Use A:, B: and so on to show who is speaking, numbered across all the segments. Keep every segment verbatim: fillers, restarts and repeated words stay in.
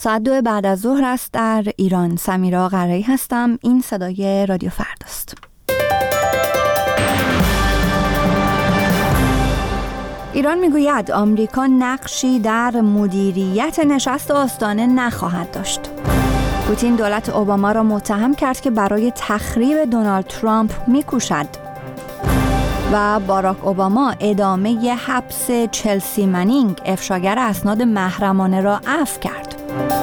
A: ساعت دو بعد از ظهر است در ایران. سمیرا قرایی هستم. این صدای رادیو فرداست. ایران میگوید آمریکا نقشی در مدیریت نشست آستانه نخواهد داشت. پوتین دولت اوباما را متهم کرد که برای تخریب دونالد ترامپ میکوشد. و باراک اوباما ادامه حبس چلسی منینگ افشاگر اسناد محرمانه را عفو کرد.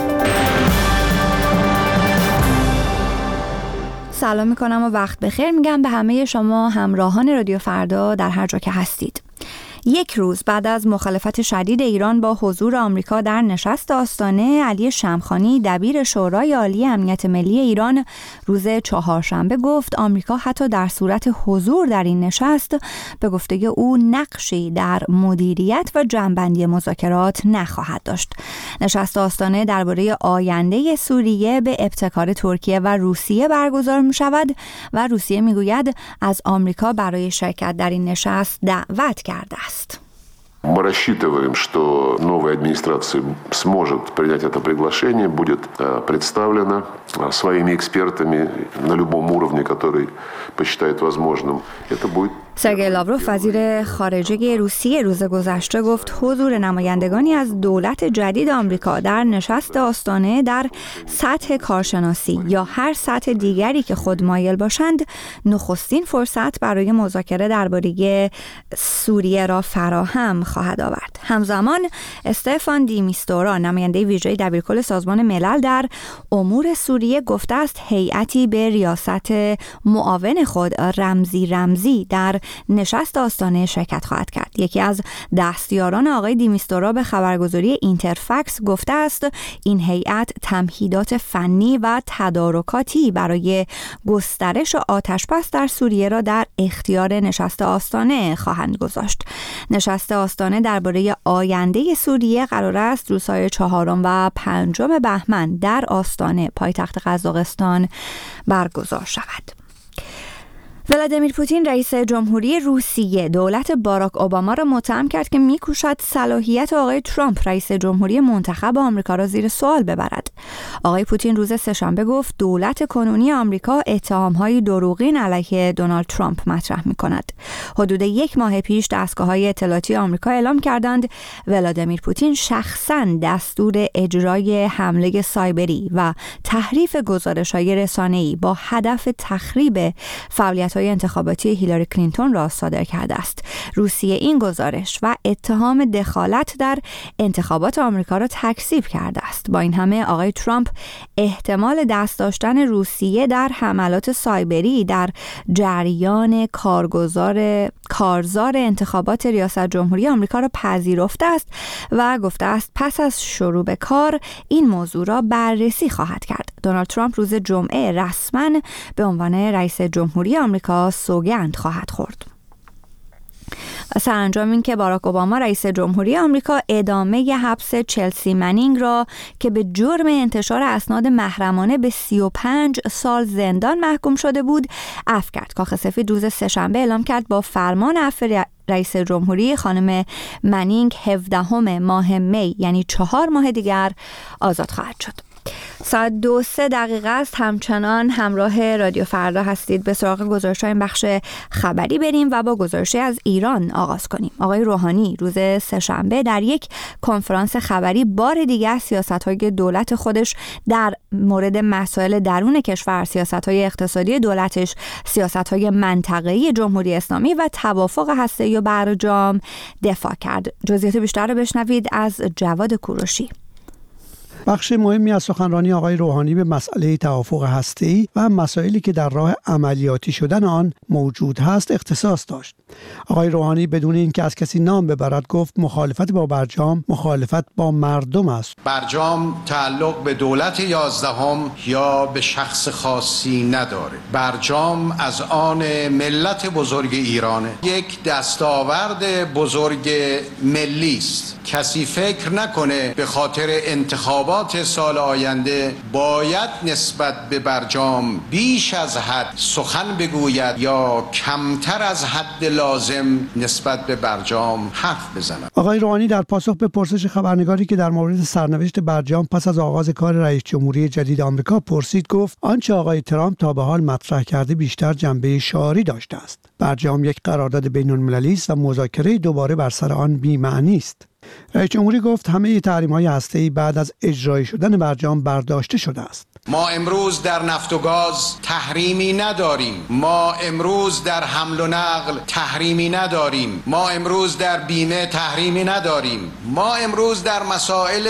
A: سلام میکنم و وقت بخیر میگم به همه شما همراهان رادیو فردا در هر جا که هستید. یک روز بعد از مخالفت شدید ایران با حضور آمریکا در نشست آستانه، علی شمخانی دبیر شورای عالی امنیت ملی ایران روز چهارشنبه گفت آمریکا حتی در صورت حضور در این نشست به گفته او نقشی در مدیریت و جنببندی مذاکرات نخواهد داشت. نشست آستانه درباره آینده سوریه به ابتکار ترکیه و روسیه برگزار می شود و روسیه می گوید از آمریکا برای شرکت در این نشست دعوت کرده است.
B: Мы рассчитываем, что новая администрация сможет принять это приглашение, будет представлена своими экспертами на любом уровне, который посчитает возможным. Это будет
A: سرگئی لاوروف وزیر خارجه روسیه روز گذشته گفت حضور نمایندگانی از دولت جدید آمریکا در نشست آستانه در سطح کارشناسی یا هر سطح دیگری که خود مایل باشند نخستین فرصت برای مذاکره درباره سوریه را فراهم خواهد آورد. همزمان استفان دی میستورا نماینده ویژه دبیرکل سازمان ملل در امور سوریه گفته است هیئتی به ریاست معاون خود رمزی رمزی در نشست آستانه شرکت خواهد کرد. یکی از دستیاران آقای دیمیستورا به خبرگزاری اینترفکس گفته است این هیئت تمهیدات فنی و تدارکاتی برای گسترش آتش‌بس در سوریه را در اختیار نشست آستانه خواهند گذاشت. نشست آستانه درباره آینده سوریه قرار است روزهای چهارم و پنجم بهمن در آستانه پایتخت قزاقستان برگزار شود. ولادیمیر پوتین رئیس جمهوری روسیه دولت باراک اوباما را متهم کرد که می‌کوشد صلاحیت آقای ترامپ رئیس جمهوری منتخب آمریکا را زیر سوال ببرد. آقای پوتین روز سه‌شنبه گفت دولت کنونی آمریکا اتهام‌های دروغین علیه دونالد ترامپ مطرح می‌کند. حدود یک ماه پیش دستگاه‌های اطلاعاتی آمریکا اعلام کردند ولادیمیر پوتین شخصاً دستور اجرای حمله سایبری و تحریف گزارش‌های رسانه‌ای با هدف تخریب فعالیت‌های انتخاباتی هیلاری کلینتون را صادر کرده است. روسیه این گزارش و اتهام دخالت در انتخابات آمریکا را تکذیب کرده است. با این همه آقای ترامپ احتمال دست داشتن روسیه در حملات سایبری در جریان کارگزار کارزار انتخابات ریاست جمهوری آمریکا را پذیرفته است و گفته است پس از شروع به کار این موضوع را بررسی خواهد کرد. دونالد ترامپ روز جمعه رسما به عنوان رئیس جمهوری آمریکا سوگند خواهد خورد. و سرانجام این که باراک اوباما رئیس جمهوری آمریکا ادامه حبس چلسی منینگ را که به جرم انتشار اسناد محرمانه به سی و پنج سال زندان محکوم شده بود عفو کرد. کاخ سفید روز سه‌شنبه اعلام کرد با فرمان عفو رئیس جمهوری خانم منینگ هفدهم ماه می یعنی چهار ماه دیگر آزاد خواهد شد. ساعت دو سه دقیقه است. همچنان همراه رادیو فردا هستید. به سراغ گزارش این بخش خبری بریم و با گزارشی از ایران آغاز کنیم. آقای روحانی روز سه‌شنبه در یک کنفرانس خبری بار دیگر سیاست‌های دولت خودش در مورد مسائل درون کشور، سیاست‌های اقتصادی دولتش، سیاست‌های منطقه‌ای جمهوری اسلامی و توافق هسته‌ای و برجام دفاع کرد. جزئیات بیشتر رو بشنوید از جواد کوروشی.
C: بخش مهمی از سخنرانی آقای روحانی به مسئله توافق هسته‌ای و مسائلی که در راه عملیاتی شدن آن موجود هست اختصاص داشت. آقای روحانی بدون اینکه از کسی نام ببرد گفت مخالفت با برجام مخالفت با مردم است.
D: برجام تعلق به دولت یازدهم یا به شخص خاصی نداره. برجام از آن ملت بزرگ ایرانه. یک دستاورد بزرگ ملی است. کسی فکر نکنه به خاطر انتخابات معاملات سال آینده باید نسبت به برجام بیش از حد سخن بگوید یا کمتر از حد لازم نسبت به برجام حرف بزند.
C: آقای روحانی در پاسخ به پرسش خبرنگاری که در مورد سرنوشت برجام پس از آغاز کار رئیس جمهوری جدید آمریکا پرسید، گفت آنچه آقای ترامپ تا به حال مطرح کرده بیشتر جنبه شعاری داشته است. برجام یک قرارداد بین‌المللی است و مذاکره دوباره بر سر آن بی‌معنی است. رئیس جمهوری گفت همه تحریم‌های هسته‌ای بعد از اجرایی شدن برجام برداشته شده است.
D: ما امروز در نفت و گاز تحریمی نداریم. ما امروز در حمل و نقل تحریمی نداریم. ما امروز در بیمه تحریمی نداریم. ما امروز در مسائل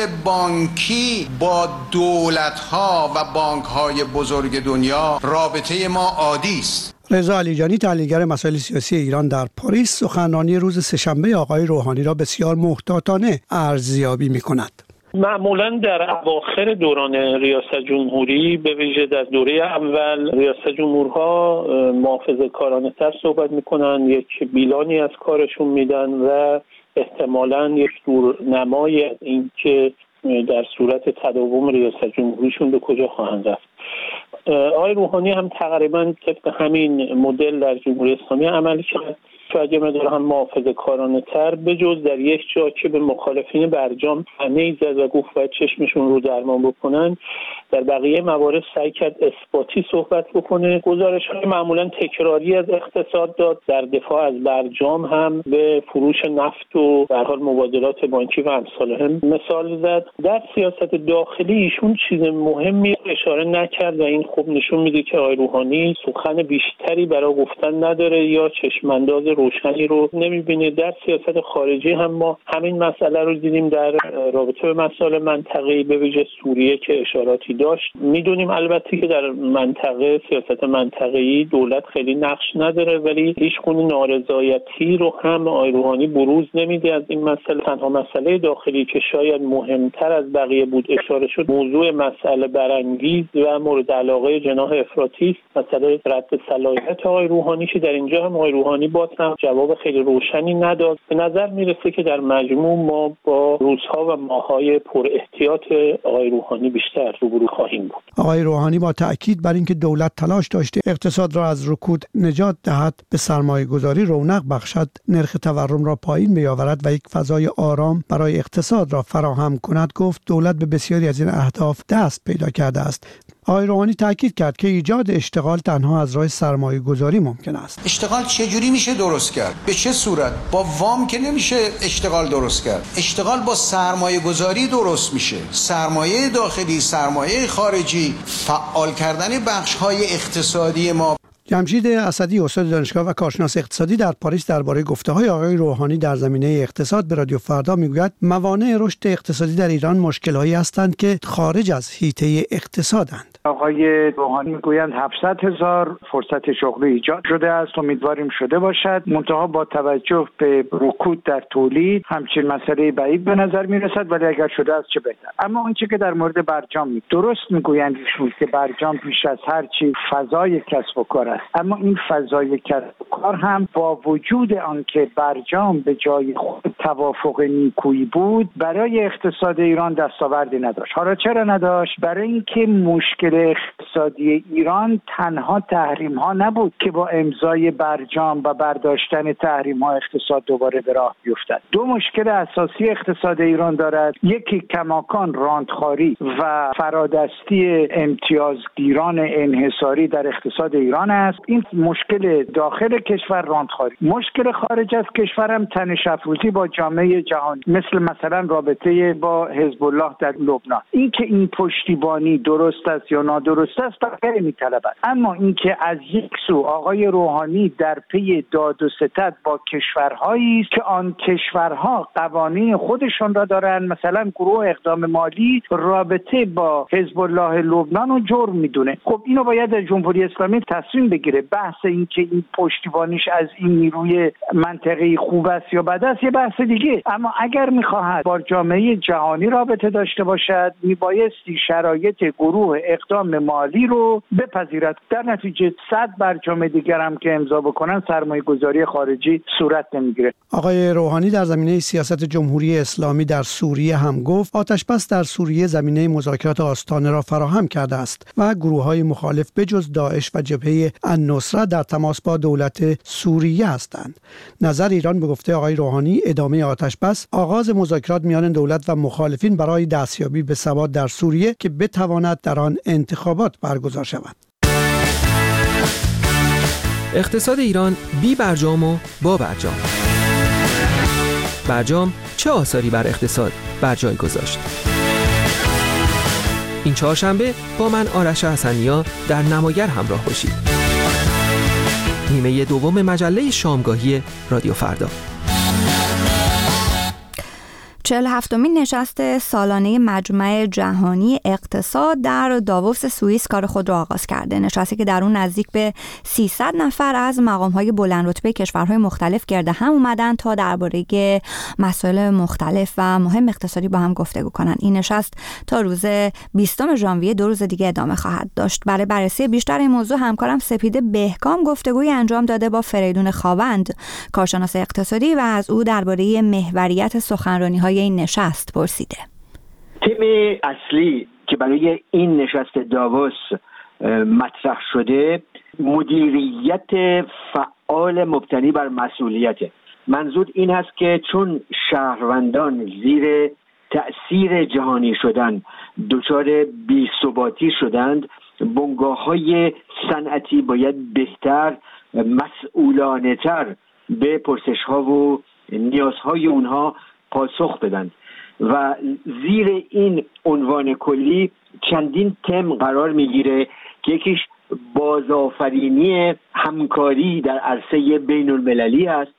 D: بانکی با دولت‌ها و بانک‌های بزرگ دنیا رابطه ما عادی است.
C: رضا علیجانی، تحلیلگر مسائل سیاسی ایران در پاریس، سخنرانی روز سه‌شنبه آقای روحانی را بسیار محتاطانه ارزیابی می‌کند.
E: معمولا در اواخر دوران ریاست جمهوری، به ویژه در دوره اول، ریاست جمهورها محافظه‌کارانه تر صحبت میکنن، یک بیلانی از کارشون میدن و احتمالاً یک دورنمای از این که در صورت تداوم ریاست جمهوریشون به کجا خواهند رفت. آقای روحانی هم تقریبا طبق همین مدل در جمهوری اسلامی عمل کرد، شاید یه مقدار هم محافظه‌کارانه تر، به جز در یک جا که به مخالفین برجام طعنه‌ای زد و گفت باید چشمشون رو درمان بکنن. در بقیه موارد سعی کرد اثباتی صحبت بکنه. گزارش‌های معمولاً تکراری از اقتصاد داد. در دفاع از برجام هم به فروش نفت و به هر حال مبادلات بانکی و امثال هم مثال زد. در سیاست داخلی ایشون چیز مهمی اشاره نکرد و این خوب نشون میده که آقای روحانی سخن بیشتری برای گفتن نداره یا چشم‌انداز روشنی رو نمیبینه. در سیاست خارجی هم ما همین مسئله رو دیدیم در رابطه به مسائل منطقه‌ای، به ویژه سوریه که اشاراتی داشت. میدونیم البته که در منطقه سیاست منطقه‌ای دولت خیلی نقش نداره، ولی هیچ گونه نارضایتی رو هم آقای روحانی بروز نمیده از این مسئله. تنها مسئله داخلی که شاید مهمتر از بقیه بود اشاره شد، موضوع مسئله برانگیز و مورد علاقه جناح افراطی است، مسئله رد صلاحیت آقای روحانی که در اینجا هم آقای روحانی باز هم جواب خیلی روشنی نداد. به نظر میرسه که در مجموع ما با روزها و ماه‌های پر احتیاط آقای روحانی بیشتر روبرو خواهیم بود.
C: آقای روحانی با تأکید بر اینکه دولت تلاش داشته اقتصاد را از رکود نجات دهد، به سرمایه‌گذاری رونق بخشد، نرخ تورم را پایین بیاورد و یک فضای آرام برای اقتصاد را فراهم کند، گفت دولت به بسیاری از این اهداف دست پیدا کرده است. آقای روحانی تاکید کرد که ایجاد اشتغال تنها از راه سرمایه‌گذاری ممکن است.
D: اشتغال چجوری میشه درست کرد؟ به چه صورت؟ با وام که نمیشه اشتغال درست کرد. اشتغال با سرمایه‌گذاری درست میشه. سرمایه داخلی، سرمایه خارجی، فعال کردن بخش‌های اقتصادی ما.
C: جمشید اسدی، استاد دانشگاه و کارشناس اقتصادی در پاریس، درباره گفته‌های آقای روحانی در زمینه اقتصاد به رادیو فردا میگوید موانع رشد اقتصادی در ایران مشکل‌هایی هستند که خارج از حیطه اقتصادند.
F: آقای روحانی میگویند هفتصد هزار فرصت شغلی ایجاد شده است، امیدواریم شده باشد، منتها با توجه به رکود در تولید همچین مسئله بعید به نظر میرسد، ولی اگر شده است چه بهتر. اما آنچه که در مورد برجام می درست میگویند ایشون که برجام بیش از هر چیز فضای کسب و کار است، اما این فضای کسب و کار هم با وجود آنکه برجام به جای خود توافق نیکویی بود، برای اقتصاد ایران دستاوردی نداشت. حالا چرا نداشت؟ برای اینکه مشکل اقتصادی ایران تنها تحریم ها نبود که با امضای برجام و برداشتن تحریم ها اقتصاد دوباره به راه بیفتد. دو مشکل اساسی اقتصاد ایران دارد، یکی کماکان راندخواری و فرادستی امتیازگیران انحصاری در اقتصاد ایران است. این مشکل داخل کشور راندخواری. مشکل خارج از کشور هم تنش افروزی با جامعه جهانی، مثل مثلا رابطه با حزب الله در لبنان. اینکه این پشتیبانی درست است یا نادرست است بقیه می‌طلبد، اما اینکه از یک سو آقای روحانی در پی داد و ستد با کشورهایی است که آن کشورها قوانین خودشان را دارند، مثلا گروه اقدام مالی رابطه با حزب الله لبنان رو جرم میدونه. خب اینو باید از جمهوری اسلامی تصمیم بگیره. بحث اینکه این پشتیبانیش از این نیروی منطقه‌ای خوب است یا بد است یه بحث دیگه، اما اگر می‌خواهد با جامعه جهانی رابطه داشته باشد میبایستی شرایط گروه اقدام اقدام مالی رو بپذیرد. در نتیجه صد برجام دیگر هم که امضا بکنن سرمایه گذاری خارجی صورت نمیگیره.
C: آقای روحانی در زمینه سیاست جمهوری اسلامی در سوریه هم گفت آتش‌بس در سوریه زمینه مذاکرات آستانه را فراهم کرده است و گروه‌های مخالف بجز داعش و جبهه النصره در تماس با دولت سوریه هستند. نظر ایران به گفته آقای روحانی ادامه آتش‌بس آغاز مذاکرات میان دولت و مخالفین برای دستیابی به ثبات در سوریه که بتواند در آن انتخابات برگزار شود.
G: اقتصاد ایران بی برجام و با برجام. برجام چه آثاری بر اقتصاد بر جای گذاشت؟ این چهارشنبه با من آرش حسنیا در نماگر همراه باشید. نیمه دوم مجله شامگاهی رادیو فردا.
A: چهل و هفتمین نشست سالانه مجمع جهانی اقتصاد در داووس سوئیس کار خود را آغاز کرده. نشستی که در اون نزدیک به سیصد نفر از مقام‌های بلند رتبه کشورهای مختلف گرد هم اومدن تا درباره مسائل مختلف و مهم اقتصادی با هم گفتگو کنند. این نشست تا روز بیستم ژانویه دو روز دیگه ادامه خواهد داشت. برای بررسی بیشتر این موضوع همکارم سپیده بهکام گفتگوی انجام داده با فریدون خاوند، کارشناس اقتصادی، و از او درباره محوریت سخنرانی‌های این نشست پرسیده.
H: تم اصلی که برای این نشست داووس مطرح شده مدیریت فعال مبتنی بر مسئولیته. منظور این هست که چون شهروندان زیر تأثیر جهانی شدن، دچار بی‌ثباتی شدند، بنگاه‌های صنعتی باید بهتر، مسئولانه‌تر به پرسش‌ها و نیازهای اونها پاسخ بدن و زیر این عنوان کلی چندین تم قرار میگیره که یکیش بازآفرینی همکاری در عرصه بین المللی است،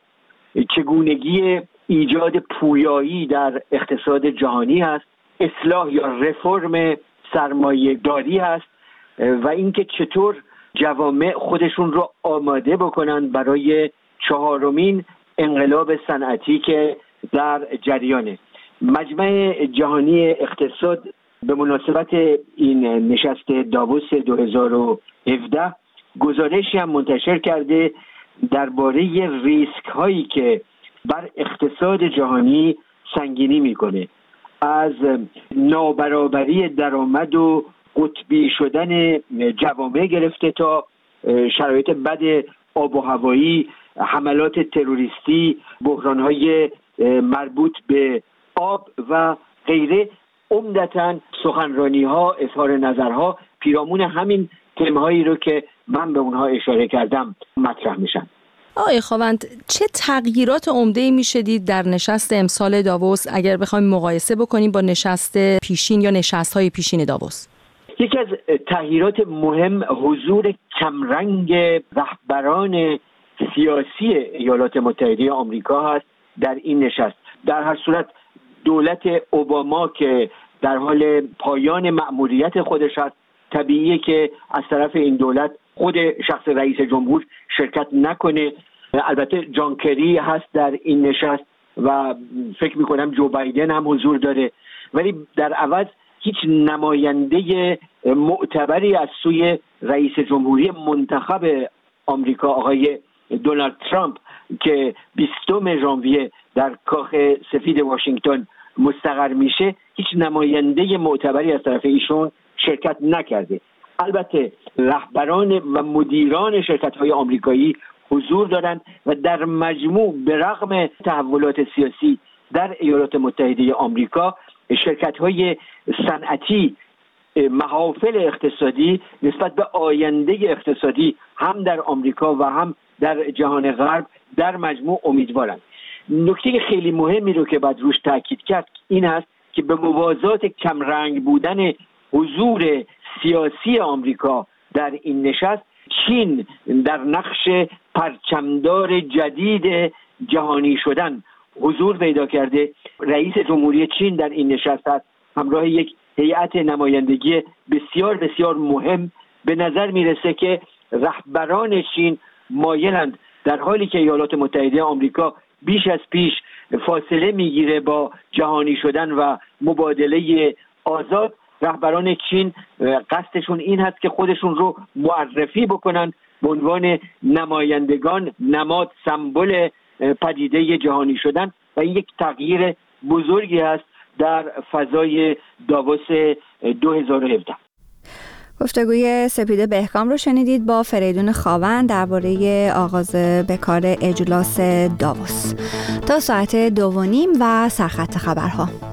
H: چگونگی ایجاد پویایی در اقتصاد جهانی است، اصلاح یا رفرم سرمایه داری است و اینکه چطور جوامع خودشون رو آماده بکنن برای چهارمین انقلاب صنعتی که در جریانه. مجمع جهانی اقتصاد به مناسبت این نشست داووس دو هزار و هفده گزارشی هم منتشر کرده درباره ریسک هایی که بر اقتصاد جهانی سنگینی میکنه، از نابرابری درآمد و قطبی شدن جوامع گرفته تا شرایط بد آب و هوایی، حملات تروریستی، بحران‌های مربوط به آب و غیره. عمدتاً سخنرانی‌ها، اظهار نظرها پیرامون همین تم‌هایی رو که من به اونها اشاره کردم مطرح میشن.
I: آقای خاوند، چه تغییرات عمده‌ای میشدید در نشست امسال داووس اگر بخوایم مقایسه بکنیم با نشست پیشین یا نشست‌های پیشین داووس؟
H: یکی از تغییرات مهم حضور کمرنگ رهبران سیاسی ایالات متحده آمریکا هست در این نشست. در هر صورت دولت اوباما که در حال پایان مأموریت خودش است، طبیعیه که از طرف این دولت خود شخص رئیس جمهور شرکت نکنه. البته جان کری هست در این نشست و فکر میکنم جو بایدن هم حضور داره، ولی در عوض هیچ نماینده معتبری از سوی رئیس جمهوری منتخب آمریکا آقای دونالد ترامپ که بیستم ژانویه در کاخ سفید واشنگتن مستقر میشه، هیچ نماینده معتبری از طرف ایشون شرکت نکرده. البته رهبران و مدیران شرکت‌های آمریکایی حضور دارند و در مجموع به رغم تحولات سیاسی در ایالات متحده آمریکا، شرکت‌های صنعتی، محافل اقتصادی نسبت به آینده اقتصادی هم در آمریکا و هم در جهان غرب در مجموع امیدوارند. نکته خیلی مهمی رو که باید روش تاکید کرد این است که به موازات کمرنگ بودن حضور سیاسی آمریکا در این نشست، چین در نقش پرچمدار جدید جهانی شدن حضور پیدا کرده. رئیس جمهوری چین در این نشست است همراه یک هیئت نمایندگی بسیار بسیار مهم. به نظر میرسه که رهبران چین مایلند در حالی که ایالات متحده آمریکا بیش از پیش فاصله میگیره با جهانی شدن و مبادله آزاد، رهبران چین قصدشون این هست که خودشون رو معرفی بکنن به عنوان نمایندگان، نماد، سمبل پدیده جهانی شدن و این یک تغییر بزرگی است در فضای داووس دو هزار و هفده.
A: گفتگوی سپیده بهکام رو شنیدید با فریدون خاوند درباره آغاز به کار اجلاس داووس. تا ساعت دو و نیم و سرخط خبرها.